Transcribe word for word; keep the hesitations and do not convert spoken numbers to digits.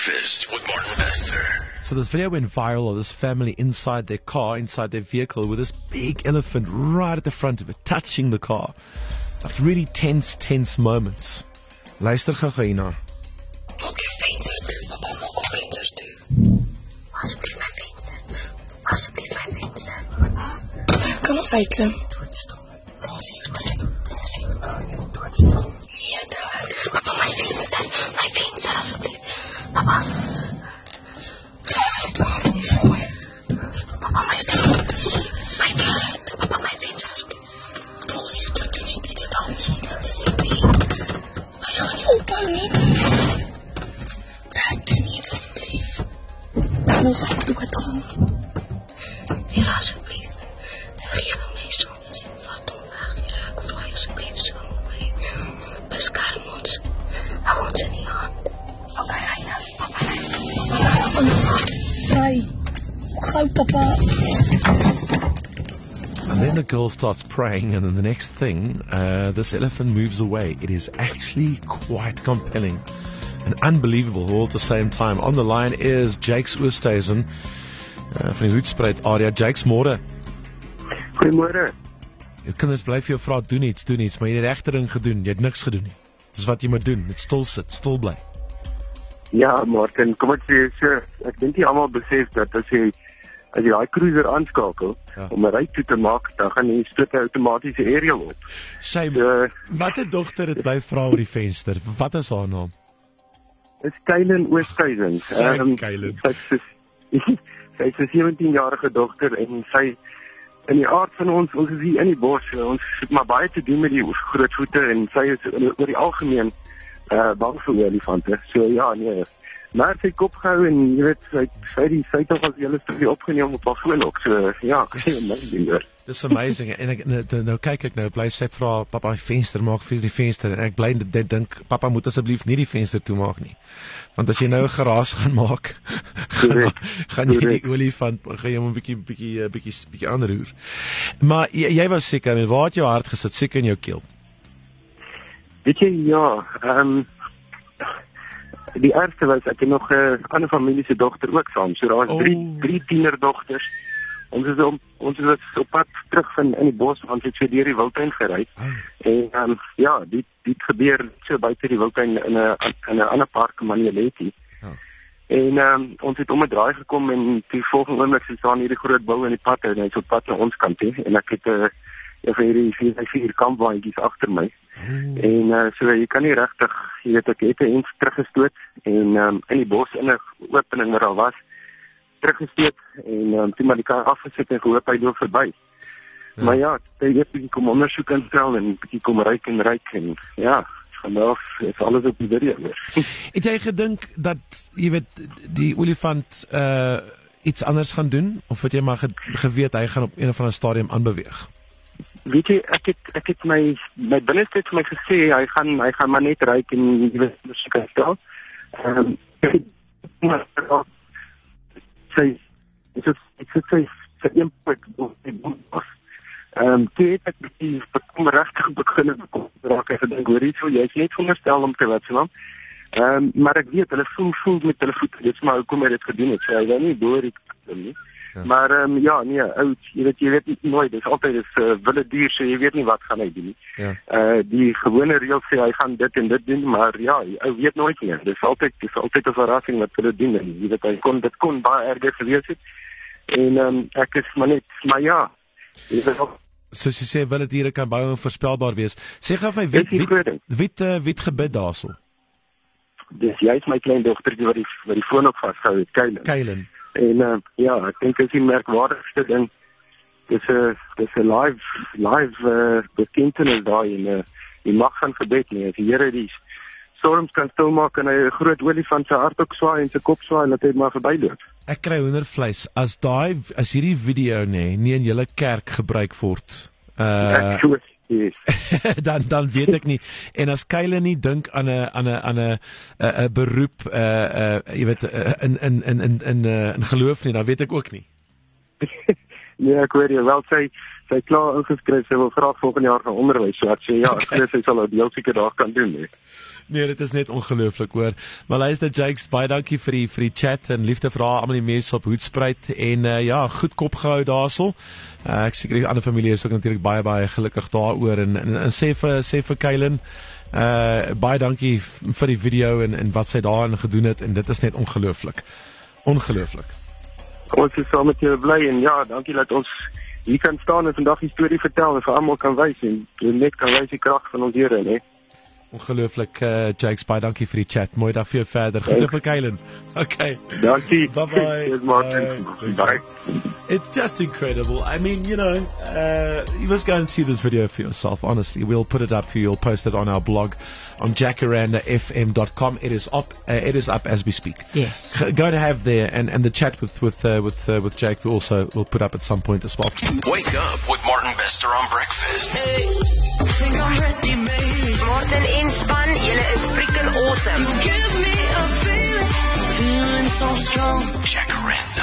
Breakfast with Martin Bester. So this video went viral of this family inside their car, inside their vehicle, with this big elephant right at the front of it, touching the car. Like really tense, tense moments. Luister gou hierna. Maak jou venster toe, papa, maak jou venster toe. Asseblief my venster. Asseblief my venster. Kan ons uitklim? Doodstil. Rosie, doodstil. Doodstil. Ja, daar. Papa, my venster. My venster, asseblief. Papa. Papa, my venster. My venster. Papa, my venster, asseblief. Rosie, dit doen nie. Dit is dan nie. Dit is nie. Maar ja, nie ophou nie. Dat doen nie, asseblief. Ons moet toe wat gaan. Hier, asseblief. Geef my soms en vat hom weg. Hier, ek vraag asseblief so my. Beskerm ons. Hou ons in die hand. Papa, ry nou. Papa, ry. Papa, ry. Gou, papa. And then the girl starts praying, and then the next thing, uh, this elephant moves away. It is actually quite compelling and unbelievable all at the same time. On the line is Jakes Oosthuizen uh, van die Hoedspruit area. Jakes, môre. Goeiemôre. Jou kinders bly vir jou vra doen iets, doen iets, maar jy het die regte ding gedoen. Jy het niks gedoen nie. Dis wat jy moet doen. Net stil sit, stil bly. Ja, Martin, kom ek sê, so, ek dink nie almal besef dat as jy as jy daai cruiser aanskakel Ja. om 'n ry toe te maak, dan gaan jy stoot 'n outomatiese aerial op. Sy, So, watter dogter het bly vra oor die venster? Wat is haar naam? is Kylen Oosthuizen. Sy Ehm, Kylen. Sy is sy is 'n sewentien-jarige dogter en sy in die aard van ons, ons is hier in die bos, ons het maar baie te doen met die groot voete en sy is oor die algemeen uh, bang vir olifante. So ja, nee. Maar sy kop gehou en jy weet, sy sy die sy het nog as die hele storie opgeneem op haar foon ook. So ja, my ding. Dis amazing. En ek nou, nou kyk ek nou bly sy vra pappa die venster maak vir die venster en ek bly dit dink pappa moet asseblief nie die venster toemaak nie. Want as jy nou 'n geraas gaan maak, gaan, Correct. gaan jy Correct. die olifant gaan jy hom 'n bietjie bietjie bietjie bietjie aanroer. Maar jy, jy was seker, en waar het jou hart gesit? Seker in jou keel. Weet jy, ja, ehm um, die ergste was, ek het nog 'n uh, ander familie se dogter ook saam. So daar was Oh. drie, drie tienerdogters. Ons is op, ons is op pad terug van in die bos, want het so deur die wildtuin gery. Oh. En ehm um, ja, dit dit gebeur so buite die wildtuin in 'n in 'n ander park in Manialeti. Oh. En ehm um, ons het om 'n draai gekom en die volgende oomblik so staan hierdie groot bou in die pad en hy's op pad na ons kant toe en ek het 'n uh, ja, vir hierdie vier, vier kampwaandjies agter my. Oh. En uh, so jy kan nie regtig, jy weet ek het 'n eens teruggestoot en um, in die bos in 'n opening wat daar was, teruggestoot en um, toe maar die kar afgesit en gehoop hy loop verby. Ja. Maar ja, hy het bietjie kom ondersoek instel en bietjie kom ryk en ryk en ja, vanaf is alles op die video weer. Het jy gedink dat jy weet die olifant uh iets anders gaan doen of het jy maar ge, geweet hy gaan op een of ander stadium aanbeweeg? Weet jy, ek het ek het my my binneste vir my gesê hy gaan hy gaan maar net ryk en jy weet ondersoek instel. Ehm um, ek het maar sy dit is ek sê sy sy input op die bos. Ehm um, toe het ek bietjie bekom regtig begin bekom raak en gedink hoor hierso jy's net veronderstel om te wat se naam. Ehm um, maar ek weet hulle voel voel met hulle voete. Dit is maar hoekom hy dit gedoen het. So hy wou nie deur die nie. Ja. Maar ehm um, ja, nee, oud, jy weet jy weet nie nooit, dis altyd 'n uh, wilde dier, so jy weet nie wat gaan hy doen nie. Ja. Uh die gewone reël sê hy gaan dit en dit doen, maar ja, ou weet nooit nie. Dis altyd dis altyd 'n verrassing wat hulle doen en jy weet hy kon dit kon baie erger gewees het. En ehm um, ek is maar net, maar ja. Jy weet ook, Soos jy sê, wilde diere kan baie onvoorspelbaar wees. Sê gou vir my, wie Dis die wie groot ding. wie het, uh, wie het gebid daarso? dis jy's my klein dogtertjie wat die wat die foon op vasgehou het, Kylen. Kylen. En uh, ja, ek dink dit is die merkwaardigste ding. Dis 'n dis 'n live live uh, bekentenis daai en uh, die mag van gebed nie. As die Here die storms kan stilmaak en hy 'n groot olifant se hart ook swaai en sy kop swaai, laat hy maar verbyloop. Ek kry hoendervleis as daai as hierdie video nê nie in julle kerk gebruik word. Uh Ek so yes. dan dan weet ek nie. En as Kylen nie dink aan 'n aan 'n aan 'n 'n beroep uh uh jy weet uh, in in in in in uh, in geloof nie, dan weet ek ook nie. Nee, ek hoor jy wel, sy, sy klaar ingeskryf, sy wil graag volgende jaar gaan onderwys, so ek sê, ja, ek okay. Sy sal 'n deel seker daar kan doen, nee. Nee, dit is net ongelooflik hoor. Maar luister Jakes, baie dankie vir die vir die chat en liefde vir haar almal die mense op Hoedspruit en uh, ja, goed kop gehou daarsel. Uh, ek seker die ander familie is ook natuurlik baie baie gelukkig daaroor en, en, en sê vir sê vir Kylen, uh, baie dankie vir die video en en wat sy daarin gedoen het en dit is net ongelooflik. Ongelooflik. Ons is saam met julle bly en ja, dankie dat ons hier kan staan en vandag die storie vertel en vir almal kan wys en net kan wys die krag van ons Here, né? Ongelooflik, uh, Jakes, baie dankie vir die chat. Mooi dag vir jou verder. Groete vir Kylen. Okay. Dankie. Bye-bye. Bye. Bye. It's just incredible. I mean, you know, uh, you must go and see this video for yourself, honestly. We'll put it up for you. We'll post it on our blog on jacaranda f m dot com. It is up, uh, it is up as we speak. Yes. Go to have there, and, and the chat with, with, uh, with, uh, with Jake we also will put up at some point as well. Wake up with Martin Bester on breakfast. Hey, think I'm ready, baby. Martin en span, julle is freaking awesome. You give me a feeling, feeling so strong. Jacaranda.